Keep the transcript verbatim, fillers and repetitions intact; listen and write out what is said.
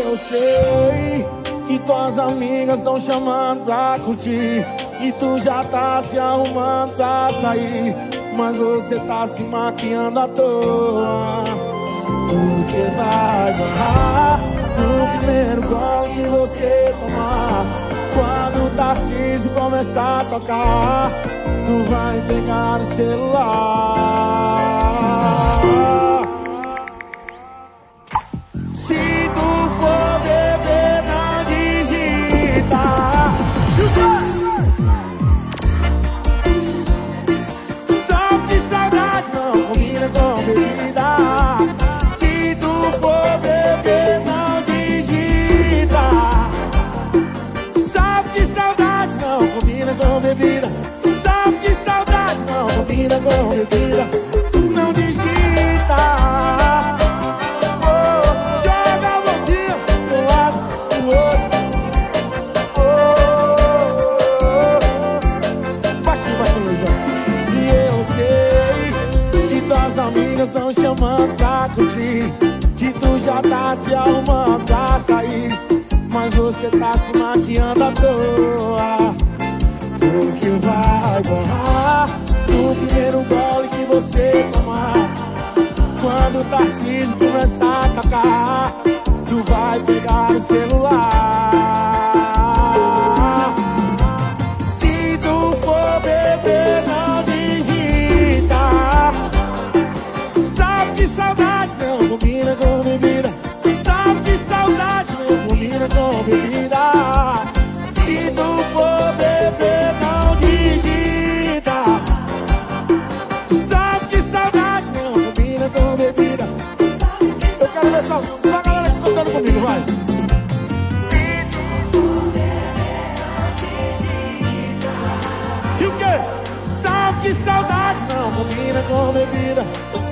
eu sei que tuas amigas estão chamando pra curtir e tu já tá se arrumando pra sair, mas você tá se maquiando à toa, porque vai barrar no primeiro gole que você tomar. Quando o Tarcísio começar a tocar, tu vai pegar o celular. Se tu for beber, não digita. Só que saudade não combina com bebida. Se tu for beber, não digita. Sabe que saudade não combina com bebida. Sabe que saudade não combina com bebida. Não digita. Estão chamando pra curtir, que tu já tá se arrumando pra sair, mas você tá se maquiando à toa, porque vai borrar no primeiro gole que você tomar. Quando o Tarcísio começar a tocar, tu vai pegar o celular. Se tu for beber, não digita. Sabe que saudade não combina com bebida. Sabe que saudade não combina com bebida. Se tu for beber, não digita. Sabe que saudade não combina com bebida. Eu quero ver só, só a galera aqui cantando comigo, vai. Se tu for beber, não digita. E o quê? Sabe que saudade não combina com bebida.